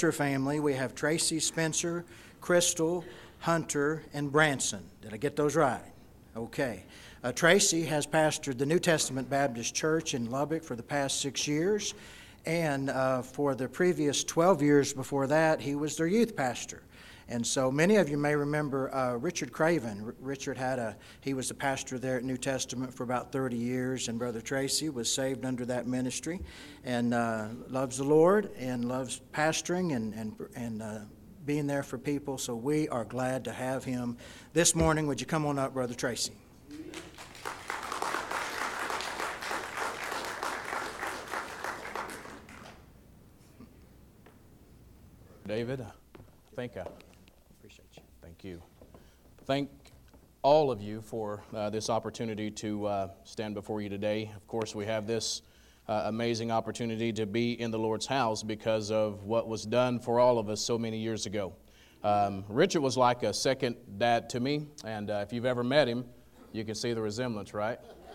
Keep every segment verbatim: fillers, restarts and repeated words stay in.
family. We have Tracy, Spencer, Crystal, Hunter, and Branson. Did I get those right? Okay. Uh, Tracy has pastored the New Testament Baptist Church in Lubbock for the past six years, and uh, for the previous twelve years before that, he was their youth pastor. And so many of you may remember uh, Richard Craven. R- Richard had a, he was a pastor there at New Testament for about thirty years, and Brother Tracy was saved under that ministry and uh, loves the Lord and loves pastoring and, and, and uh, being there for people. So we are glad to have him this morning. Would you come on up, Brother Tracy? David, I think I appreciate you. Thank you. Thank all of you for uh, this opportunity to uh, stand before you today. Of course, we have this uh, amazing opportunity to be in the Lord's house because of what was done for all of us so many years ago. Um, Richard was like a second dad to me, and uh, if you've ever met him, you can see the resemblance, right?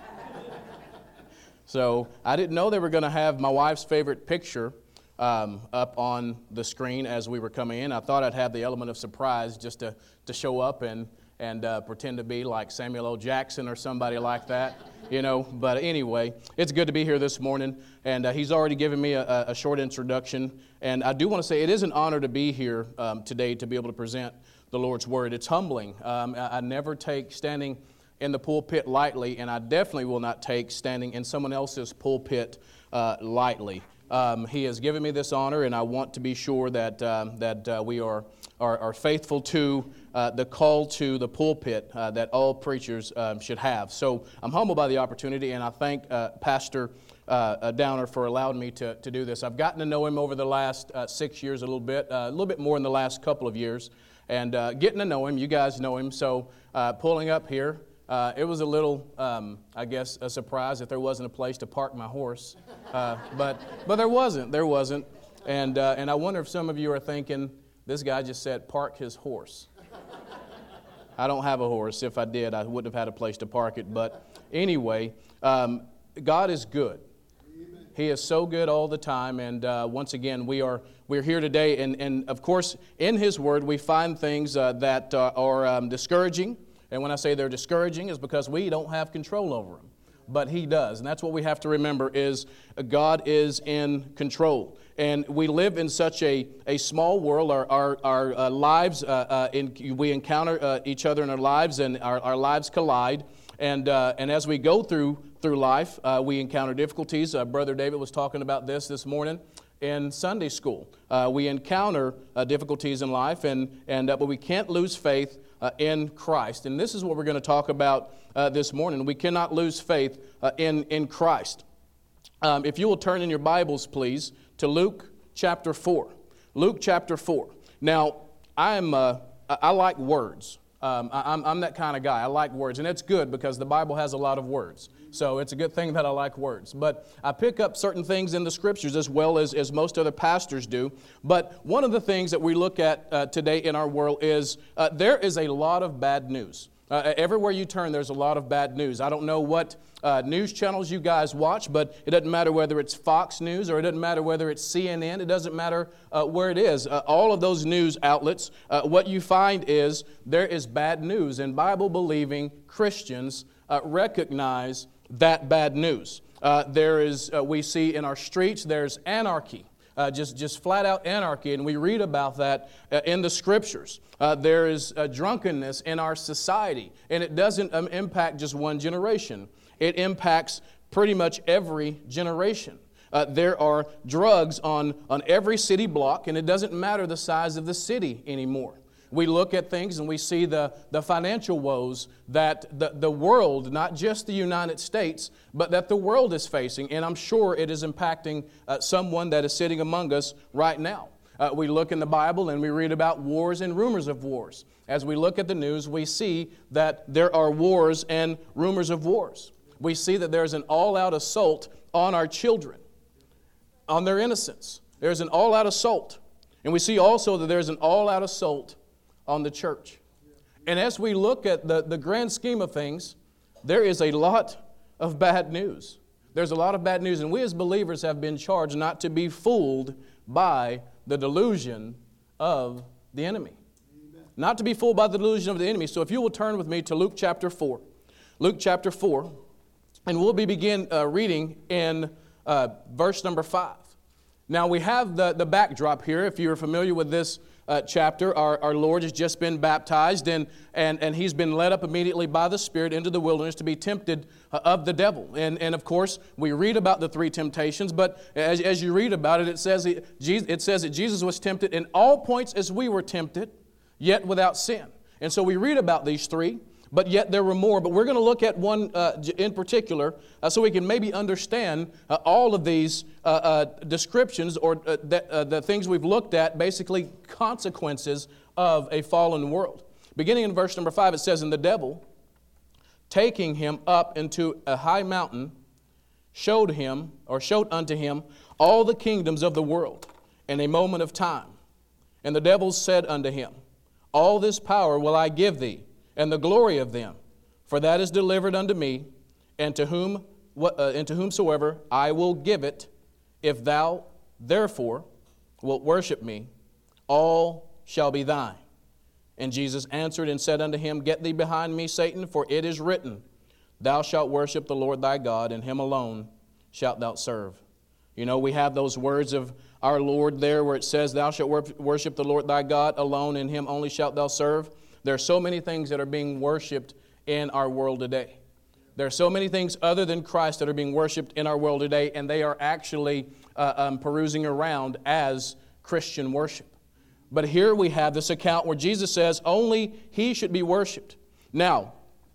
So I didn't know they were going to have my wife's favorite picture Um, up on the screen as we were coming in. I thought I'd have the element of surprise just to, to show up and, and uh, pretend to be like Samuel L. Jackson or somebody like that, you know. But anyway, it's good to be here this morning, and uh, he's already given me a, a short introduction. And I do want to say it is an honor to be here um, today to be able to present the Lord's Word. It's humbling. Um, I, I never take standing in the pulpit lightly, and I definitely will not take standing in someone else's pulpit uh, lightly. Um, he has given me this honor, and I want to be sure that um, that uh, we are, are are faithful to uh, the call to the pulpit uh, that all preachers um, should have. So I'm humbled by the opportunity, and I thank uh, Pastor uh, Downer for allowing me to, to do this. I've gotten to know him over the last uh, six years a little bit, uh, a little bit more in the last couple of years, and uh, getting to know him. You guys know him, so uh, pulling up here. Uh, it was a little, um, I guess, a surprise that there wasn't a place to park my horse, uh, but but there wasn't, there wasn't, and uh, and I wonder if some of you are thinking, this guy just said park his horse. I don't have a horse. If I did, I wouldn't have had a place to park it. But anyway, um, God is good. He is so good all the time, and uh, once again, we are we're here today, and and of course, in His Word, we find things uh, that uh, are um, discouraging. And when I say they're discouraging, is because we don't have control over them. But He does. And that's what we have to remember is God is in control. And we live in such a, a small world. Our, our, our uh, lives, uh, uh, in, we encounter uh, each other in our lives, and our, our lives collide. And uh, and as we go through through life, uh, we encounter difficulties. Uh, Brother David was talking about this this morning in Sunday school. Uh, we encounter uh, difficulties in life, and, and uh, but we can't lose faith Uh, in Christ. And this is what we're going to talk about uh, this morning. We cannot lose faith uh, in, in Christ. Um, if you will turn in your Bibles, please, to Luke chapter four. Luke chapter four. Now, I'm, uh, I, I like words. Um, I, I'm, I'm that kind of guy. I like words. And it's good because the Bible has a lot of words. So it's a good thing that I like words. But I pick up certain things in the Scriptures as well as, as most other pastors do. But one of the things that we look at uh, today in our world is uh, there is a lot of bad news. Uh, everywhere you turn, there's a lot of bad news. I don't know what uh, news channels you guys watch, but it doesn't matter whether it's Fox News or it doesn't matter whether it's C N N. It doesn't matter uh, where it is. Uh, all of those news outlets, uh, what you find is there is bad news, and Bible-believing Christians uh, recognize that bad news. Uh, there is, uh, we see in our streets, there's anarchy. Uh, just, just flat out anarchy, and we read about that uh, in the Scriptures. Uh, there is uh, drunkenness in our society, and it doesn't um, impact just one generation. It impacts pretty much every generation. Uh, there are drugs on, on every city block, and it doesn't matter the size of the city anymore. We look at things and we see the, the financial woes that the, the world, not just the United States, but that the world is facing. And I'm sure it is impacting uh, someone that is sitting among us right now. Uh, we look in the Bible and we read about wars and rumors of wars. As we look at the news, we see that there are wars and rumors of wars. We see that there's an all-out assault on our children, on their innocence. There's an all-out assault. And we see also that there's an all-out assault on the church. And as we look at the, the grand scheme of things, there is a lot of bad news. There's a lot of bad news, and we as believers have been charged not to be fooled by the delusion of the enemy. Amen. Not to be fooled by the delusion of the enemy. So if you will turn with me to Luke chapter four. Luke chapter four. And we'll be begin uh, reading in uh, verse number five. Now we have the, the backdrop here. If you're familiar with this uh, chapter, our, our Lord has just been baptized and, and, and He's been led up immediately by the Spirit into the wilderness to be tempted uh, of the devil. And, and of course, we read about the three temptations, but as, as you read about it, it says, he, it says that Jesus was tempted in all points as we were tempted, yet without sin. And so we read about these three. But yet there were more. But we're going to look at one uh, in particular uh, so we can maybe understand uh, all of these uh, uh, descriptions or uh, the, uh, the things we've looked at, basically consequences of a fallen world. Beginning in verse number five, it says, "And the devil, taking him up into a high mountain, showed him, or showed unto him, all the kingdoms of the world in a moment of time. And the devil said unto him, All this power will I give thee, and the glory of them, for that is delivered unto me, and to whom, uh, and to whomsoever I will give it. If thou therefore wilt worship me, all shall be thine. And Jesus answered and said unto him, Get thee behind me, Satan, for it is written, Thou shalt worship the Lord thy God, and him alone shalt thou serve." You know, we have those words of our Lord there where it says, Thou shalt worship the Lord thy God alone, and him only shalt thou serve. There are so many things that are being worshiped in our world today. There are so many things other than Christ that are being worshiped in our world today, and they are actually uh, um, perusing around as Christian worship. But here we have this account where Jesus says only He should be worshiped. Now,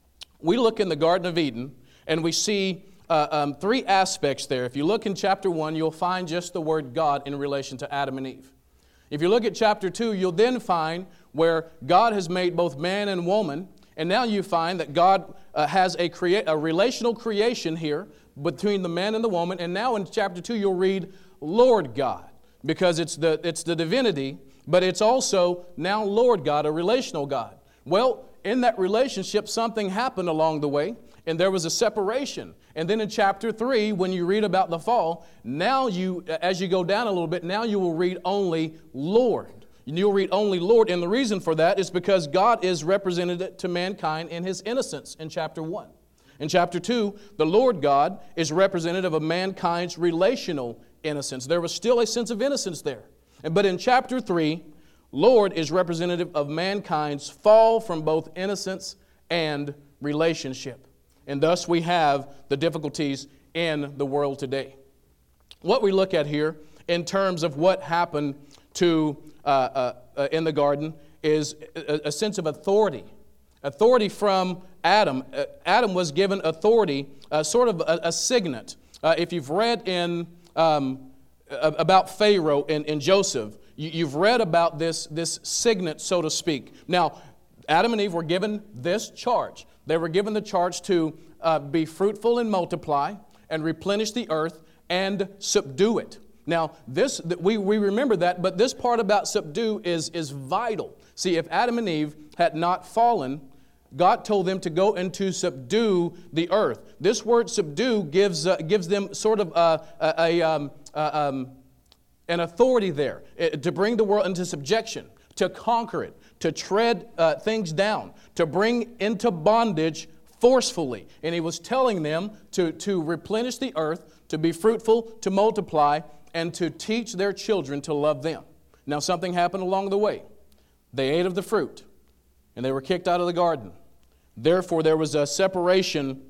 we look in the Garden of Eden, and we see uh, um, three aspects there. If you look in chapter one, you'll find just the word God in relation to Adam and Eve. If you look at chapter two, you'll then find where God has made both man and woman, and now you find that God uh, has a, crea- a relational creation here between the man and the woman, and now in chapter two you'll read Lord God, because it's the, it's the divinity, but it's also now Lord God, a relational God. Well, in that relationship, something happened along the way, and there was a separation. And then in chapter three, when you read about the fall, now you, as you go down a little bit, now you will read only Lord. You'll read only Lord, and the reason for that is because God is represented to mankind in His innocence in chapter one. In chapter two, the Lord God is representative of mankind's relational innocence. There was still a sense of innocence there. But in chapter three, Lord is representative of mankind's fall from both innocence and relationship. And thus we have the difficulties in the world today. What we look at here in terms of what happened to uh, uh, uh, in the garden is a, a sense of authority. Authority from Adam. Uh, Adam was given authority, uh, sort of a, a signet. Uh, if you've read in um, about Pharaoh and, and Joseph, you, you've read about this, this signet, so to speak. Now, Adam and Eve were given this charge. They were given the charge to uh, be fruitful and multiply and replenish the earth and subdue it. Now, this we, we remember that, but this part about subdue is, is vital. See, if Adam and Eve had not fallen, God told them to go and to subdue the earth. This word subdue gives, uh, gives them sort of a, a, a, um, uh, um, an authority there, it, to bring the world into subjection, to conquer it, to tread uh, things down, to bring into bondage forcefully. And He was telling them to, to replenish the earth, to be fruitful, to multiply, and to teach their children to love them. Now, something happened along the way. They ate of the fruit, and they were kicked out of the garden. Therefore, there was a separation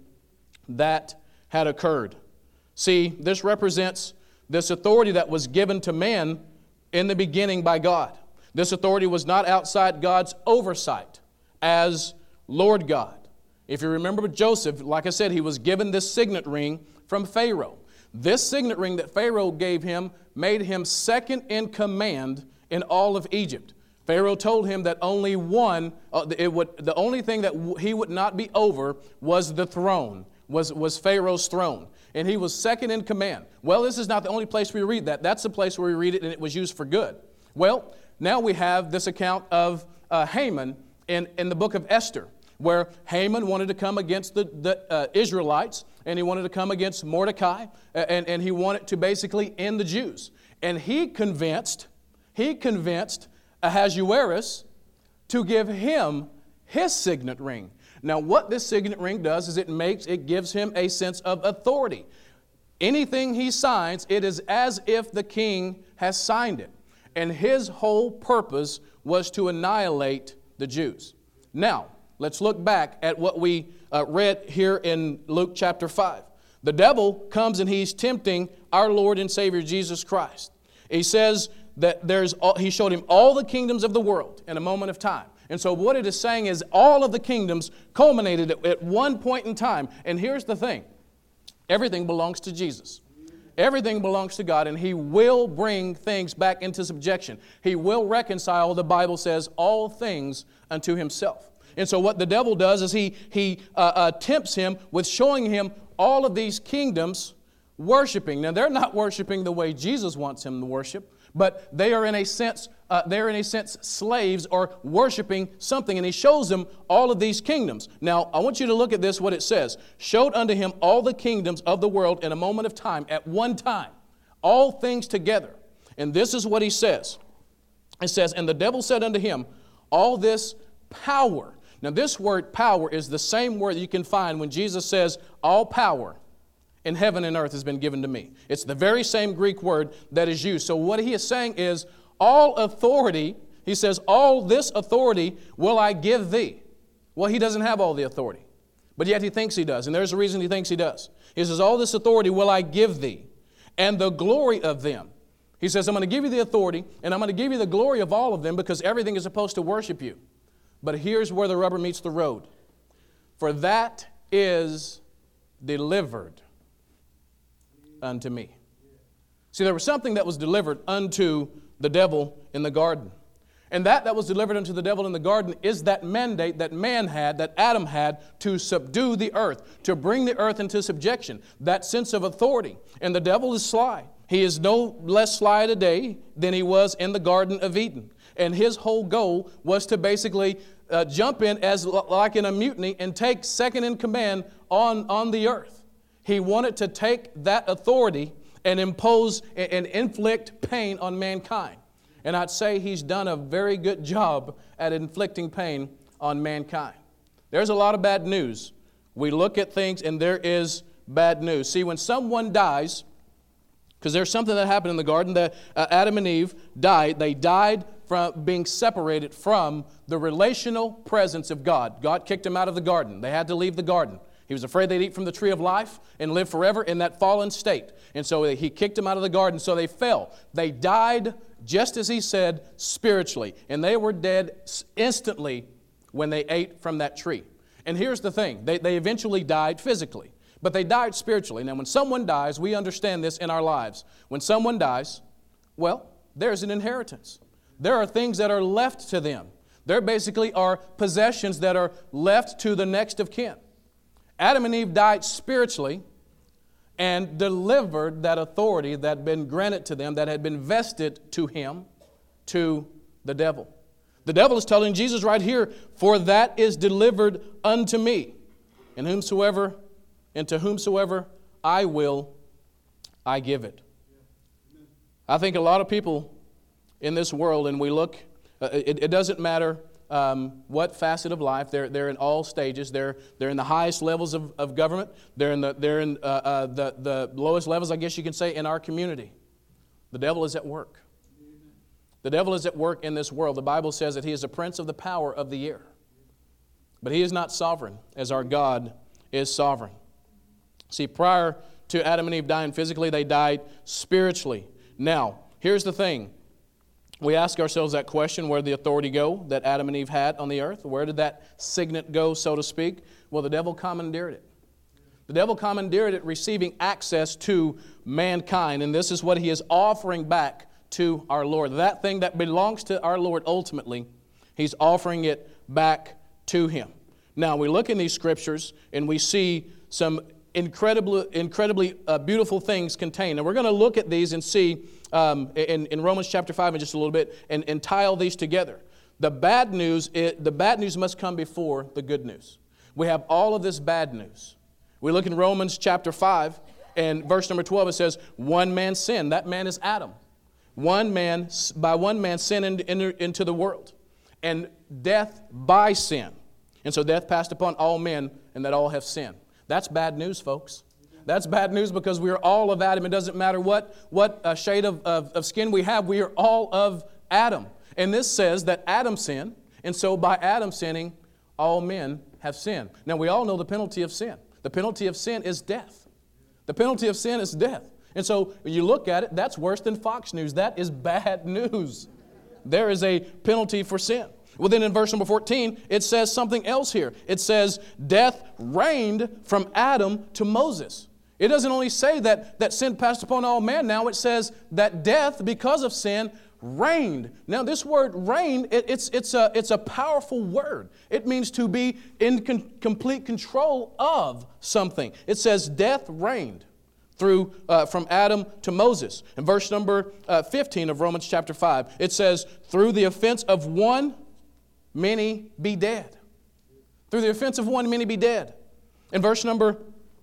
that had occurred. See, this represents this authority that was given to man in the beginning by God. This authority was not outside God's oversight as Lord God. If you remember Joseph, like I said, he was given this signet ring from Pharaoh. This signet ring that Pharaoh gave him made him second in command in all of Egypt. Pharaoh told him that only one, uh, it would, the only thing that w- he would not be over was the throne, was, was Pharaoh's throne. And he was second in command. Well, this is not the only place we read that. That's the place where we read it, and it was used for good. Well, now we have this account of uh, Haman in, in the book of Esther, where Haman wanted to come against the, the uh, Israelites, and he wanted to come against Mordecai, and, and he wanted to basically end the Jews. And he convinced he convinced Ahasuerus to give him his signet ring. Now, what this signet ring does is it makes, it gives him a sense of authority. Anything he signs, it is as if the king has signed it. And his whole purpose was to annihilate the Jews. Now, let's look back at what we uh, read here in Luke chapter five. The devil comes and he's tempting our Lord and Savior Jesus Christ. He says that there's all, he showed him all the kingdoms of the world in a moment of time. And so what it is saying is all of the kingdoms culminated at, at one point in time. And here's the thing. Everything belongs to Jesus. Everything belongs to God, and He will bring things back into subjection. He will reconcile, the Bible says, all things unto Himself. And so what the devil does is he, he uh, uh, tempts him with showing him all of these kingdoms worshiping. Now, they're not worshiping the way Jesus wants him to worship, but they are in a sense, uh, they're in a sense slaves or worshiping something. And he shows them all of these kingdoms. Now, I want you to look at this, what it says. Showed unto him all the kingdoms of the world in a moment of time, at one time, all things together. And this is what he says. It says, and the devil said unto him, all this power. Now, this word power is the same word that you can find when Jesus says, all power in heaven and earth has been given to me. It's the very same Greek word that is used. So what he is saying is, all authority, he says, all this authority will I give thee. Well, he doesn't have all the authority, but yet he thinks he does, and there's a reason he thinks he does. He says, all this authority will I give thee, and the glory of them. He says, I'm going to give you the authority, and I'm going to give you the glory of all of them, because everything is supposed to worship you. But here's where the rubber meets the road. For that is delivered unto me. See, there was something that was delivered unto the devil in the garden. And that that was delivered unto the devil in the garden is that mandate that man had, that Adam had, to subdue the earth, to bring the earth into subjection, that sense of authority. And the devil is sly. He is no less sly today than he was in the Garden of Eden. And his whole goal was to basically uh, jump in as like in a mutiny and take second in command on, on the earth. He wanted to take that authority and impose and inflict pain on mankind. And I'd say he's done a very good job at inflicting pain on mankind. There's a lot of bad news. We look at things and there is bad news. See, when someone dies, because there's something that happened in the garden, that uh, Adam and Eve died. They died from being separated from the relational presence of God. God kicked them out of the garden. They had to leave the garden. He was afraid they'd eat from the tree of life and live forever in that fallen state. And so he kicked them out of the garden, so they fell. They died, just as he said, spiritually. And they were dead instantly when they ate from that tree. And here's the thing. They, they eventually died physically, but they died spiritually. Now, when someone dies, we understand this in our lives. When someone dies, well, there's an inheritance. There are things that are left to them. There basically are possessions that are left to the next of kin. Adam and Eve died spiritually and delivered that authority that had been granted to them, that had been vested to him, to the devil. The devil is telling Jesus right here, for that is delivered unto me, and whomsoever, and to whomsoever I will, I give it. I think a lot of people in this world, and we look, uh, it, it doesn't matter Um, what facet of life. They're, they're in all stages. They're, they're in the highest levels of, of government. They're in, the, they're in uh, uh, the, the lowest levels, I guess you can say, in our community. The devil is at work. The devil is at work in this world. The Bible says that he is a prince of the power of the air. But he is not sovereign, as our God is sovereign. See, prior to Adam and Eve dying physically, they died spiritually. Now, here's the thing. We ask ourselves that question, where did the authority go that Adam and Eve had on the earth? Where did that signet go, so to speak? Well, the devil commandeered it. The devil commandeered it, receiving access to mankind. And this is what he is offering back to our Lord. That thing that belongs to our Lord ultimately, he's offering it back to him. Now, we look in these scriptures and we see some incredibly, incredibly uh, beautiful things contained. And we're going to look at these and see um, in, in Romans chapter five in just a little bit and, and tie all these together. The bad news, it, the bad news must come before the good news. We have all of this bad news. We look in Romans chapter five and verse number twelve. It says, one man sinned. That man is Adam. One man, by one man sin entered into the world, and death by sin. And so death passed upon all men, and that all have sinned. That's bad news, folks. That's bad news because we are all of Adam. It doesn't matter what, what uh, shade of, of, of skin we have. We are all of Adam. And this says that Adam sinned, and so by Adam sinning, all men have sinned. Now, we all know the penalty of sin. The penalty of sin is death. The penalty of sin is death. And so when you look at it, that's worse than Fox News. That is bad news. There is a penalty for sin. Well, then in verse number fourteen, it says something else here. It says, death reigned from Adam to Moses. It doesn't only say that, that sin passed upon all men. Now it says that death, because of sin, reigned. Now this word reign, it, it's, it's, a, it's a powerful word. It means to be in con- complete control of something. It says death reigned through uh, from Adam to Moses. In verse number uh, fifteen of Romans chapter five, it says, through the offense of one, many be dead. Through the offense of one, many be dead. In verse number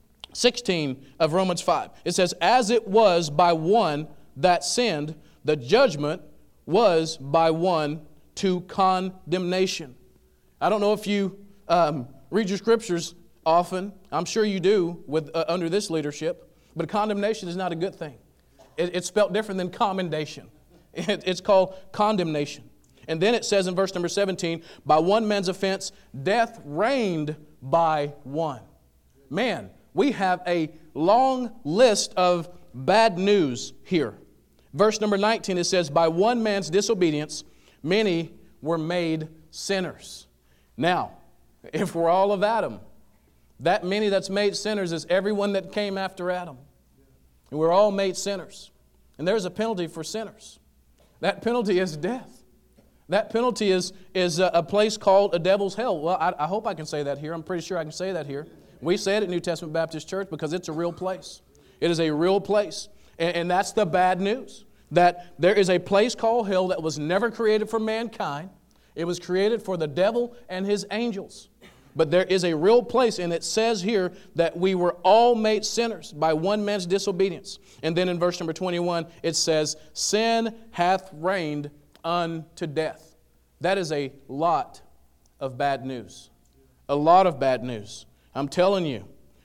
sixteen of Romans five, it says, as it was by one that sinned, the judgment was by one to condemnation. I don't know if you um, read your scriptures often. I'm sure you do with uh, under this leadership. But condemnation is not a good thing. It, it's spelled different than commendation. It, it's called condemnation. And then it says in verse number seventeen, by one man's offense, death reigned by one. Man, we have a long list of bad news here. Verse number nineteen, it says, by one man's disobedience, many were made sinners. Now, if we're all of Adam, that many that's made sinners is everyone that came after Adam. And we're all made sinners. And there's a penalty for sinners. That penalty is death. That penalty is, is a, a place called a devil's hell. Well, I, I hope I can say that here. I'm pretty sure I can say that here. We say it at New Testament Baptist Church because it's a real place. It is a real place. And, and that's the bad news. That there is a place called hell that was never created for mankind. It was created for the devil and his angels. But there is a real place, and it says here that we were all made sinners by one man's disobedience. And then in verse number twenty-one, it says, sin hath reigned unto death. That is a lot of bad news. A lot of bad news. I'm telling you,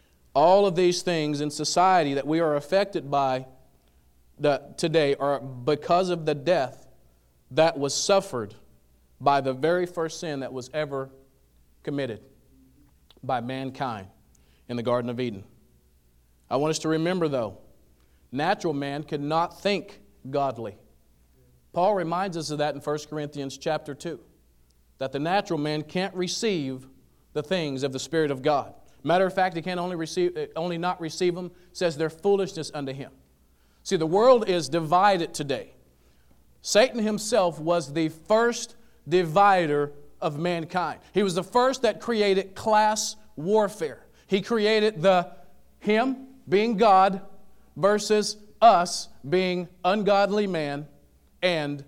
all of these things in society that we are affected by the, today are because of the death that was suffered by the very first sin that was ever committed by mankind in the Garden of Eden. I want us to remember, though, natural man could not think godly. Paul reminds us of that in First Corinthians chapter two, that the natural man can't receive the things of the Spirit of God. Matter of fact, he can only receive, only not receive them, says they're foolishness unto him. See, the world is divided today. Satan himself was the first divider of mankind. He was the first that created class warfare. He created the him being God versus us being ungodly man and,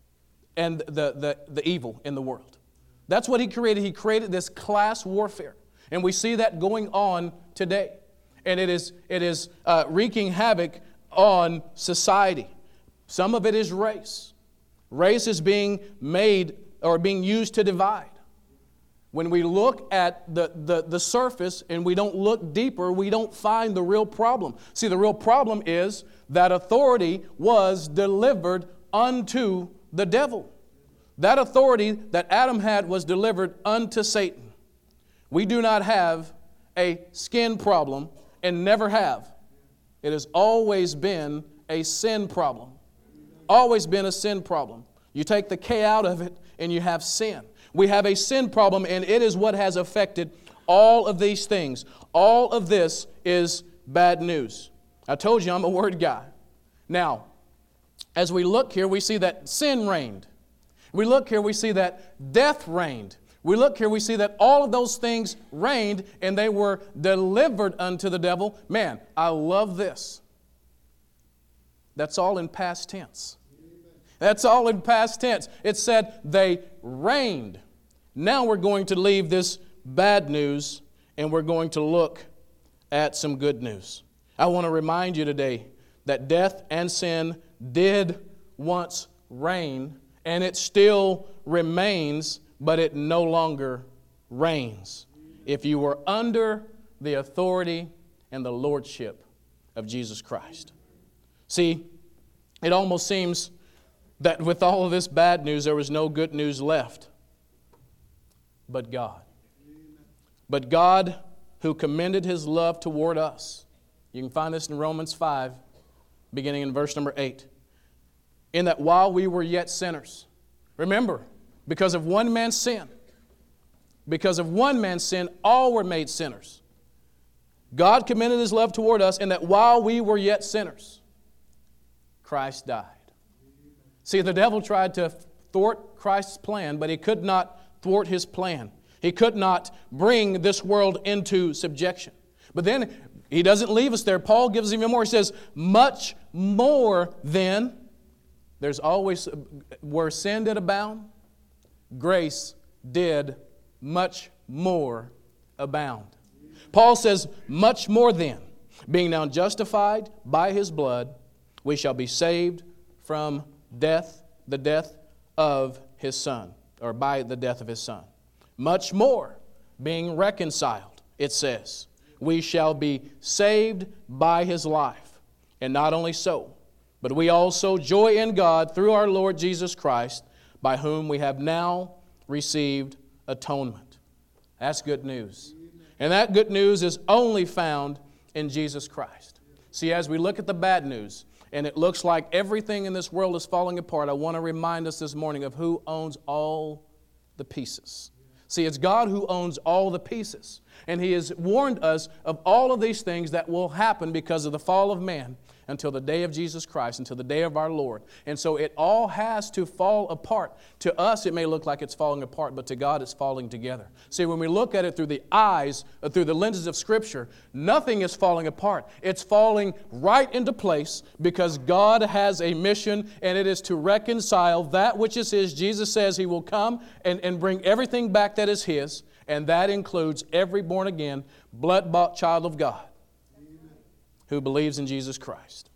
and the, the, the evil in the world. That's what he created. He created this class warfare. And we see that going on today. And it is, it is uh, wreaking havoc on society. Some of it is race. Race is being made or being used to divide. When we look at the, the, the surface and we don't look deeper, we don't find the real problem. See, the real problem is that authority was delivered unto the devil. That authority that Adam had was delivered unto Satan. We do not have a skin problem and never have. It has always been a sin problem. Always been a sin problem. You take the K out of it and you have sin. We have a sin problem, and it is what has affected all of these things. All of this is bad news. I told you I'm a word guy. Now, as we look here, we see that sin reigned. We look here, we see that death reigned. We look here, we see that all of those things reigned, and they were delivered unto the devil. Man, I love this. That's all in past tense. That's all in past tense. It said they reigned. Now we're going to leave this bad news and we're going to look at some good news. I want to remind you today that death and sin did once reigned, and it still remains, but it no longer reigns if you were under the authority and the lordship of Jesus Christ. See, it almost seems that with all of this bad news, there was no good news left. But God. But God, who commended His love toward us. You can find this in Romans five, beginning in verse number eight. In that while we were yet sinners. Remember, because of one man's sin, because of one man's sin, all were made sinners. God commended His love toward us in that while we were yet sinners, Christ died. See, the devil tried to thwart Christ's plan, but he could not thwart His plan. He could not bring this world into subjection. But then he doesn't leave us there. Paul gives even more. He says, much more than, there's always, where sin did abound, grace did much more abound. Paul says, much more than, being now justified by His blood, we shall be saved from death, the death of His Son, or by the death of His Son. Much more, being reconciled, it says, we shall be saved by His life. And not only so, but we also joy in God through our Lord Jesus Christ, by whom we have now received atonement. That's good news. And that good news is only found in Jesus Christ. See, as we look at the bad news, and it looks like everything in this world is falling apart, I want to remind us this morning of who owns all the pieces. See, it's God who owns all the pieces. And He has warned us of all of these things that will happen because of the fall of man until the day of Jesus Christ, until the day of our Lord. And so it all has to fall apart. To us, it may look like it's falling apart, but to God, it's falling together. See, when we look at it through the eyes, through the lenses of Scripture, nothing is falling apart. It's falling right into place because God has a mission, and it is to reconcile that which is His. Jesus says He will come and, and bring everything back that is His, and that includes every born-again, blood-bought child of God who believes in Jesus Christ.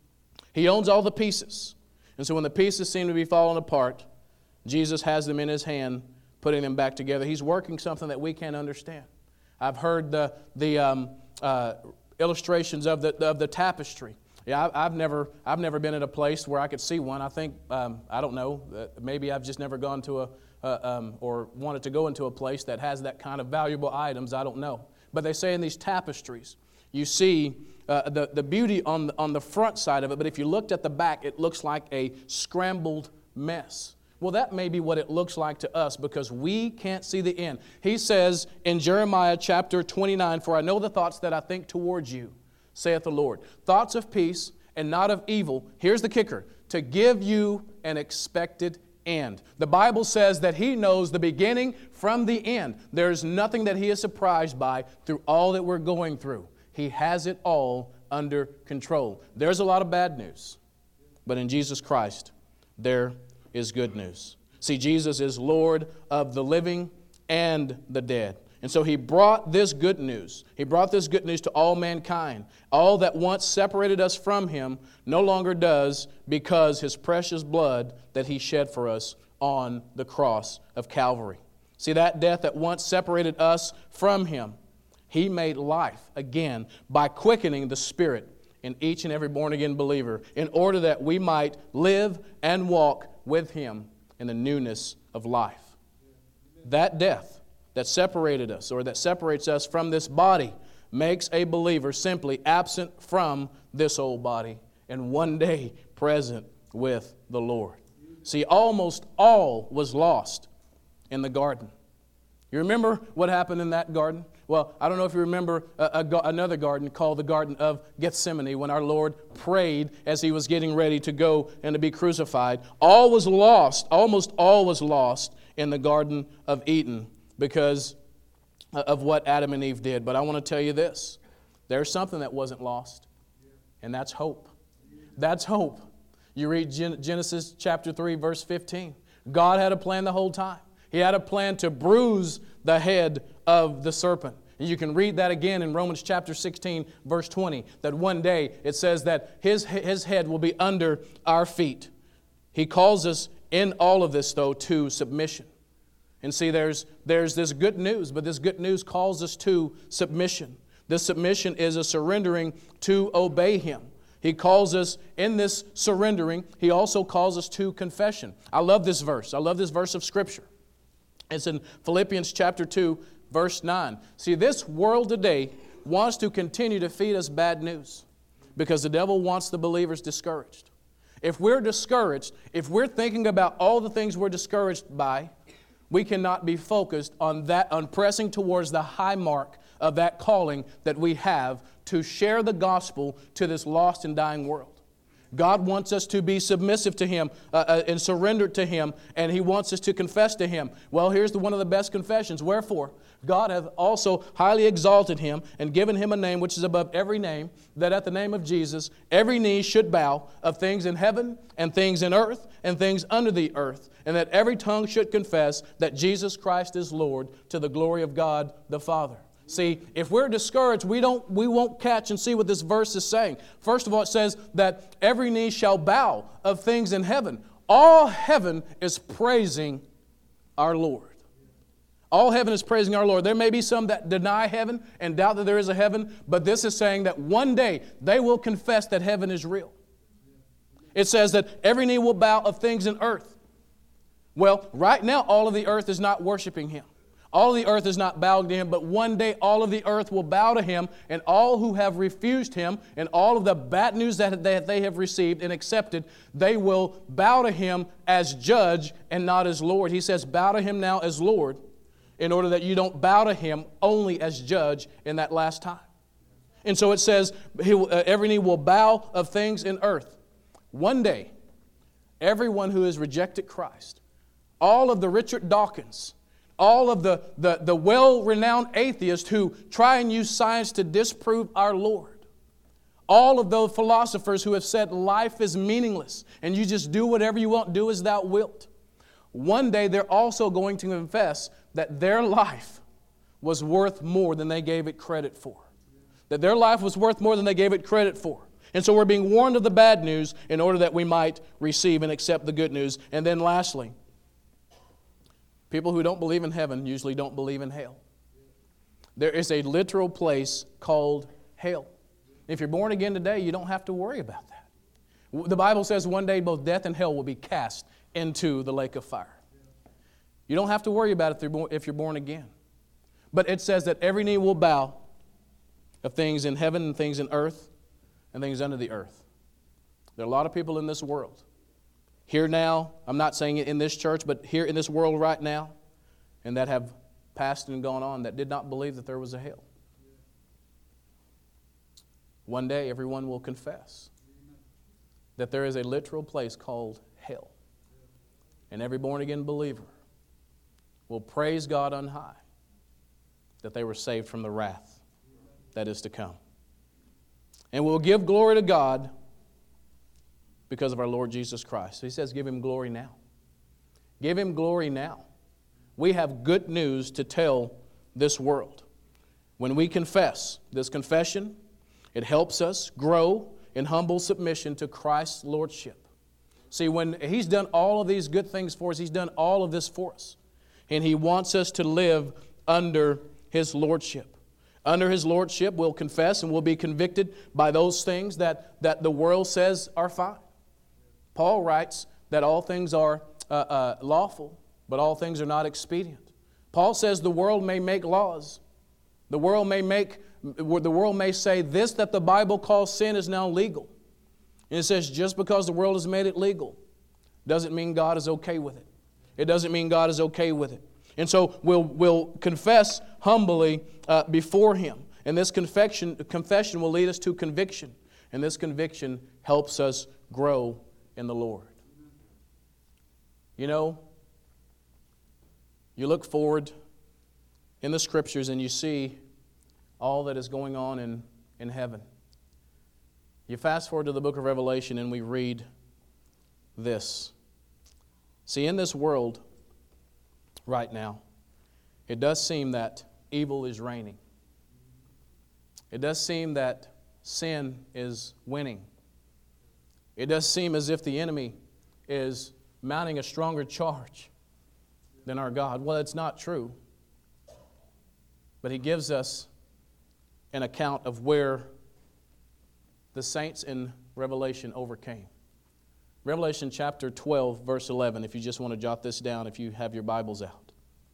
He owns all the pieces. And so when the pieces seem to be falling apart, Jesus has them in His hand, putting them back together. He's working something that we can't understand. I've heard the, the um, uh, illustrations of the, of the tapestry. Yeah, I, I've never I've never been at a place where I could see one. I think, um, I don't know, uh, maybe I've just never gone to a, uh, um, or wanted to go into a place that has that kind of valuable items. I don't know. But they say in these tapestries, you see uh, the, the beauty on the, on the front side of it, but if you looked at the back, it looks like a scrambled mess. Well, that may be what it looks like to us because we can't see the end. He says in Jeremiah chapter twenty-nine, "For I know the thoughts that I think towards you, saith the Lord, thoughts of peace and not of evil." Here's the kicker, "to give you an expected end." The Bible says that He knows the beginning from the end. There's nothing that He is surprised by through all that we're going through. He has it all under control. There's a lot of bad news, but in Jesus Christ, there is good news. See, Jesus is Lord of the living and the dead. And so He brought this good news. He brought this good news to all mankind. All that once separated us from Him no longer does because His precious blood that He shed for us on the cross of Calvary. See, that death that once separated us from Him, He made life again by quickening the Spirit in each and every born-again believer in order that we might live and walk with Him in the newness of life. That death that separated us or that separates us from this body makes a believer simply absent from this old body and one day present with the Lord. See, almost all was lost in the garden. You remember what happened in that garden? Well, I don't know if you remember a, a, another garden called the Garden of Gethsemane when our Lord prayed as He was getting ready to go and to be crucified. All was lost, almost all was lost in the Garden of Eden because of what Adam and Eve did. But I want to tell you this. There's something that wasn't lost, and that's hope. That's hope. You read Genesis chapter three, verse fifteen. God had a plan the whole time. He had a plan to bruise the head of the serpent. And you can read that again in Romans chapter sixteen, verse twenty, that one day it says that his, his head will be under our feet. He calls us in all of this, though, to submission. And see, there's, there's this good news, but this good news calls us to submission. This submission is a surrendering to obey Him. He calls us in this surrendering, He also calls us to confession. I love this verse. I love this verse of Scripture. It's in Philippians chapter two, verse nine. See, this world today wants to continue to feed us bad news because the devil wants the believers discouraged. If we're discouraged, if we're thinking about all the things we're discouraged by, we cannot be focused on that, on pressing towards the high mark of that calling that we have to share the gospel to this lost and dying world. God wants us to be submissive to Him uh, uh, and surrendered to Him, and He wants us to confess to Him. Well, here's the, one of the best confessions. Wherefore, God hath also highly exalted Him and given Him a name which is above every name, that at the name of Jesus every knee should bow, of things in heaven and things in earth and things under the earth, and that every tongue should confess that Jesus Christ is Lord, to the glory of God the Father. See, if we're discouraged, we don't, we won't catch and see what this verse is saying. First of all, it says that every knee shall bow of things in heaven. All heaven is praising our Lord. All heaven is praising our Lord. There may be some that deny heaven and doubt that there is a heaven, but this is saying that one day they will confess that heaven is real. It says that every knee will bow of things in earth. Well, right now all of the earth is not worshiping Him. All of the earth is not bowing to Him, but one day all of the earth will bow to Him, and all who have refused Him and all of the bad news that they have received and accepted, they will bow to Him as judge and not as Lord. He says, bow to Him now as Lord, in order that you don't bow to Him only as judge in that last time. And so it says, he will, uh, every knee will bow of things in earth. One day, everyone who has rejected Christ, all of the Richard Dawkins, all of the, the, the well-renowned atheists who try and use science to disprove our Lord, all of those philosophers who have said life is meaningless and you just do whatever you want, do as thou wilt, one day they're also going to confess that their life was worth more than they gave it credit for. That their life was worth more than they gave it credit for. And so we're being warned of the bad news in order that we might receive and accept the good news. And then lastly, people who don't believe in heaven usually don't believe in hell. There is a literal place called hell. If you're born again today, you don't have to worry about that. The Bible says one day both death and hell will be cast into the lake of fire. You don't have to worry about it if you're born again. But it says that every knee will bow of things in heaven and things in earth and things under the earth. There are a lot of people in this world. Here now, I'm not saying it in this church, but here in this world right now, and that have passed and gone on, that did not believe that there was a hell. One day, everyone will confess that there is a literal place called hell. And every born-again believer will praise God on high that they were saved from the wrath that is to come. And we'll give glory to God because of our Lord Jesus Christ. He says, give Him glory now. Give Him glory now. We have good news to tell this world. When we confess, this confession, it helps us grow in humble submission to Christ's lordship. See, when He's done all of these good things for us, He's done all of this for us. And He wants us to live under His lordship. Under His lordship, we'll confess and we'll be convicted by those things that, that the world says are fine. Paul writes that all things are uh, uh, lawful, but all things are not expedient. Paul says the world may make laws. The world may make, the world may say this that the Bible calls sin is now legal. And it says just because the world has made it legal doesn't mean God is okay with it. It doesn't mean God is okay with it. And so we'll, we'll confess humbly uh, before Him. And this confession, confession will lead us to conviction. And this conviction helps us grow in the Lord. You know, you look forward in the Scriptures and you see all that is going on in, in heaven. You fast forward to the book of Revelation and we read this. See, in this world right now, it does seem that evil is reigning. It does seem that sin is winning. It does seem as if the enemy is mounting a stronger charge than our God. Well, it's not true. But he gives us an account of where the saints in Revelation overcame. Revelation chapter twelve, verse eleven, if you just want to jot this down, if you have your Bibles out.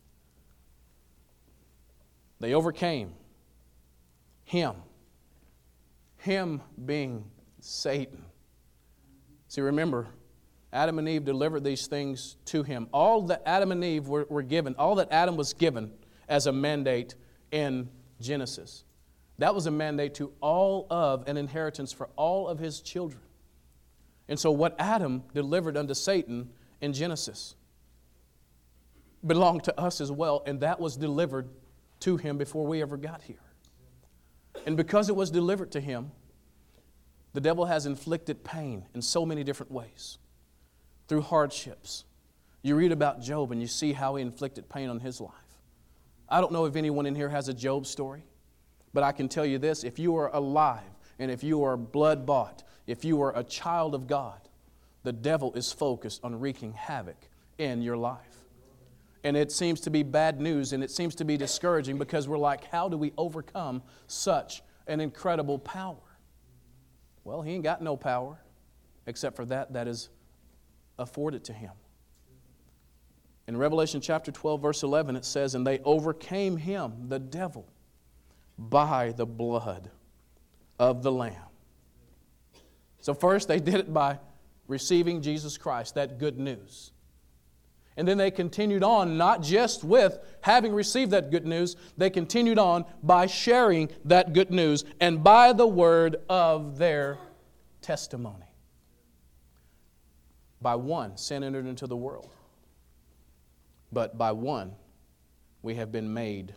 They overcame him. Him being Satan. See, remember, Adam and Eve delivered these things to him. All that Adam and Eve were, were given, all that Adam was given as a mandate in Genesis, that was a mandate to all of an inheritance for all of his children. And so what Adam delivered unto Satan in Genesis belonged to us as well, and that was delivered to him before we ever got here. And because it was delivered to him, the devil has inflicted pain in so many different ways, through hardships. You read about Job and you see how he inflicted pain on his life. I don't know if anyone in here has a Job story, but I can tell you this: if you are alive and if you are blood-bought, if you are a child of God, the devil is focused on wreaking havoc in your life. And it seems to be bad news, and it seems to be discouraging, because we're like, how do we overcome such an incredible power? Well, he ain't got no power except for that that is afforded to him. In Revelation chapter twelve, verse eleven, it says, "And they overcame him," the devil, "by the blood of the Lamb." So first they did it by receiving Jesus Christ, that good news. And then they continued on, not just with having received that good news, they continued on by sharing that good news and by the word of their testimony. By one, sin entered into the world. But by one, we have been made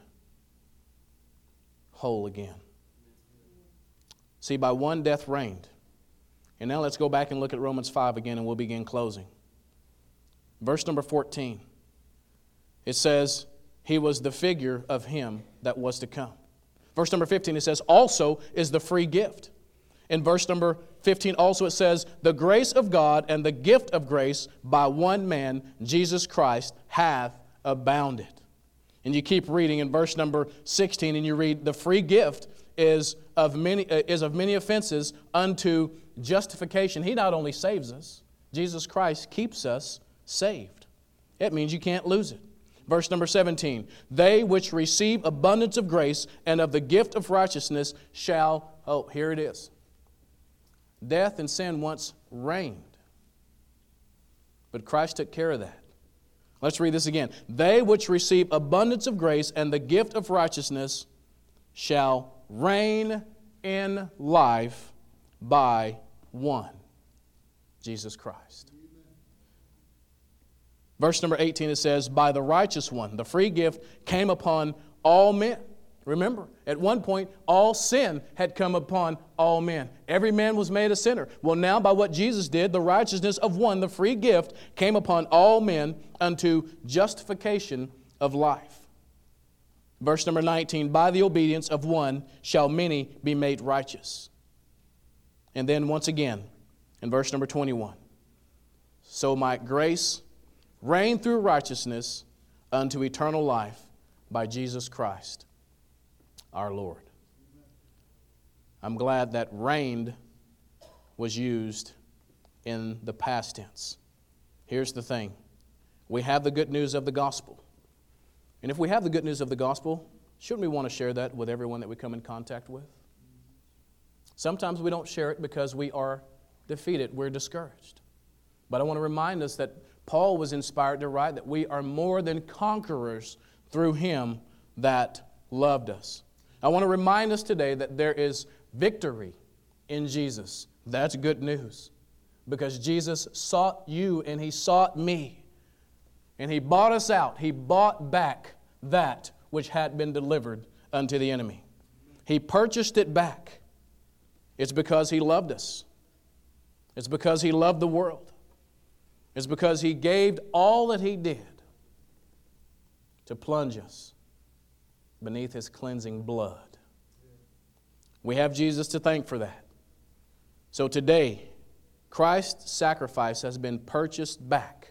whole again. See, by one, death reigned. And now let's go back and look at Romans five again, and we'll begin closing. Verse number fourteen, it says, "He was the figure of him that was to come." Verse number fifteen, it says, "Also is the free gift." In verse number fifteen also it says, "The grace of God and the gift of grace by one man, Jesus Christ, hath abounded." And you keep reading in verse number sixteen, and you read, "The free gift is of many uh, is of many offenses unto justification." He not only saves us, Jesus Christ keeps us saved. It means you can't lose it. Verse number seventeen, "They which receive abundance of grace and of the gift of righteousness shall," oh, here it is. Death and sin once reigned, but Christ took care of that. Let's read this again. "They which receive abundance of grace and the gift of righteousness shall reign in life by one, Jesus Christ." Verse number eighteen, it says, "By the righteous one, the free gift came upon all men." Remember, at one point, all sin had come upon all men. Every man was made a sinner. Well, now by what Jesus did, the righteousness of one, the free gift, came upon all men unto justification of life. Verse number nineteen, "By the obedience of one shall many be made righteous." And then once again, in verse number twenty-one, "So might grace reign through righteousness unto eternal life by Jesus Christ our Lord." I'm glad that reigned was used in the past tense. Here's the thing. We have the good news of the gospel. And if we have the good news of the gospel, shouldn't we want to share that with everyone that we come in contact with? Sometimes we don't share it because we are defeated, we're discouraged. But I want to remind us that Paul was inspired to write that we are more than conquerors through him that loved us. I want to remind us today that there is victory in Jesus. That's good news, because Jesus sought you and he sought me. And he bought us out. He bought back that which had been delivered unto the enemy. He purchased it back. It's because he loved us. It's because he loved the world. It's because he gave all that he did to plunge us beneath his cleansing blood. We have Jesus to thank for that. So today, Christ's sacrifice has been purchased back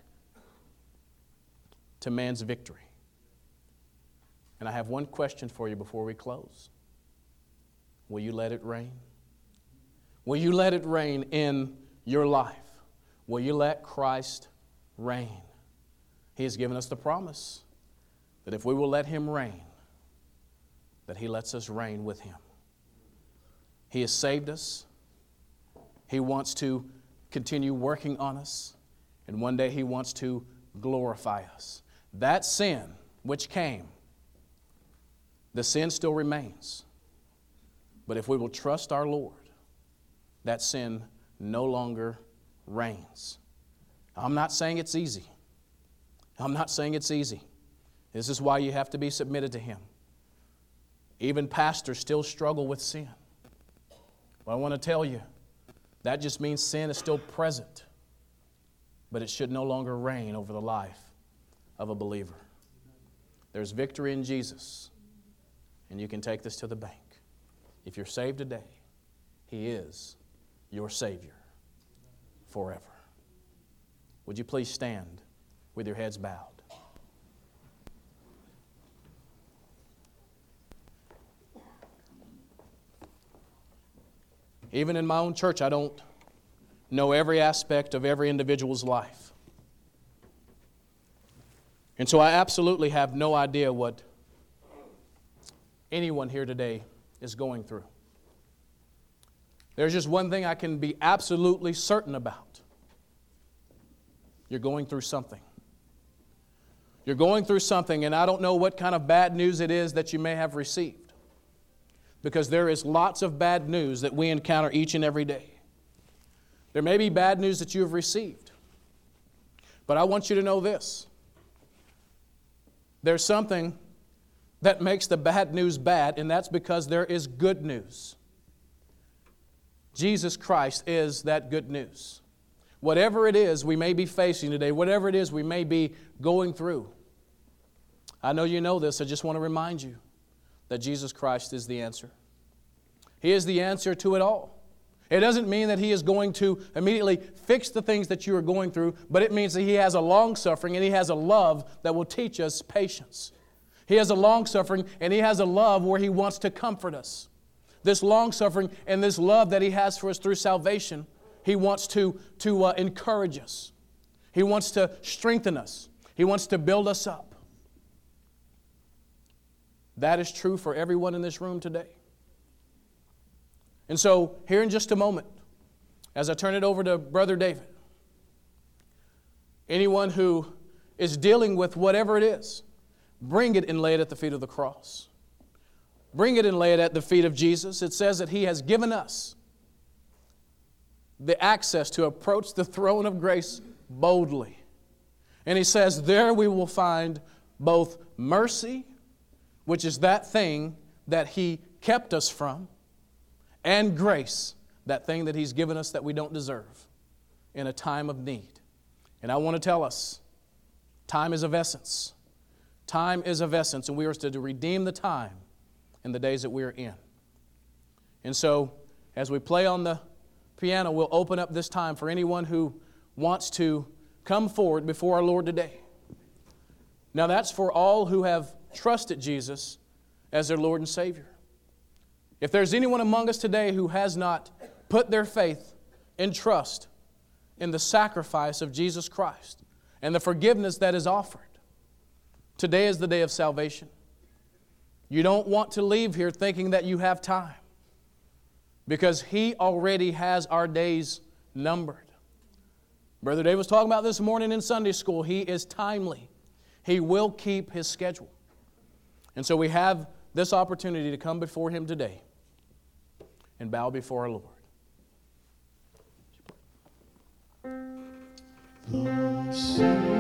to man's victory. And I have one question for you before we close. Will you let it reign? Will you let it reign in your life? Will you let Christ reign? He has given us the promise that if we will let Him reign, that He lets us reign with Him. He has saved us. He wants to continue working on us. And one day He wants to glorify us. That sin which came, the sin still remains. But if we will trust our Lord, that sin no longer reigns. I'm not saying it's easy. I'm not saying it's easy. This is why you have to be submitted to Him. Even pastors still struggle with sin. But I want to tell you, that just means sin is still present. But it should no longer reign over the life of a believer. There's victory in Jesus. And you can take this to the bank. If you're saved today, He is your Savior forever. Would you please stand with your heads bowed? Even in my own church, I don't know every aspect of every individual's life. And so I absolutely have no idea what anyone here today is going through. There's just one thing I can be absolutely certain about. You're going through something. You're going through something, and I don't know what kind of bad news it is that you may have received. Because there is lots of bad news that we encounter each and every day. There may be bad news that you have received. But I want you to know this. There's something that makes the bad news bad, and that's because there is good news. Jesus Christ is that good news. Whatever it is we may be facing today, whatever it is we may be going through, I know you know this, I just want to remind you that Jesus Christ is the answer. He is the answer to it all. It doesn't mean that He is going to immediately fix the things that you are going through, but it means that He has a long-suffering and He has a love that will teach us patience. He has a long-suffering and He has a love where He wants to comfort us. This long-suffering and this love that He has for us through salvation, He wants to, to uh, encourage us. He wants to strengthen us. He wants to build us up. That is true for everyone in this room today. And so, here in just a moment, as I turn it over to Brother David, anyone who is dealing with whatever it is, bring it and lay it at the feet of the cross. Bring it and lay it at the feet of Jesus. It says that He has given us the access to approach the throne of grace boldly. And He says there we will find both mercy, which is that thing that He kept us from, and grace, that thing that He's given us that we don't deserve in a time of need. And I want to tell us, time is of essence. Time is of essence, and we are to redeem the time in the days that we are in. And so, as we play on the piano, we'll open up this time for anyone who wants to come forward before our Lord today. Now, that's for all who have trusted Jesus as their Lord and Savior. If there's anyone among us today who has not put their faith and trust in the sacrifice of Jesus Christ and the forgiveness that is offered, today is the day of salvation. You don't want to leave here thinking that you have time, because He already has our days numbered. Brother Dave was talking about this morning in Sunday school. He is timely. He will keep His schedule. And so we have this opportunity to come before Him today and bow before our Lord. Lord,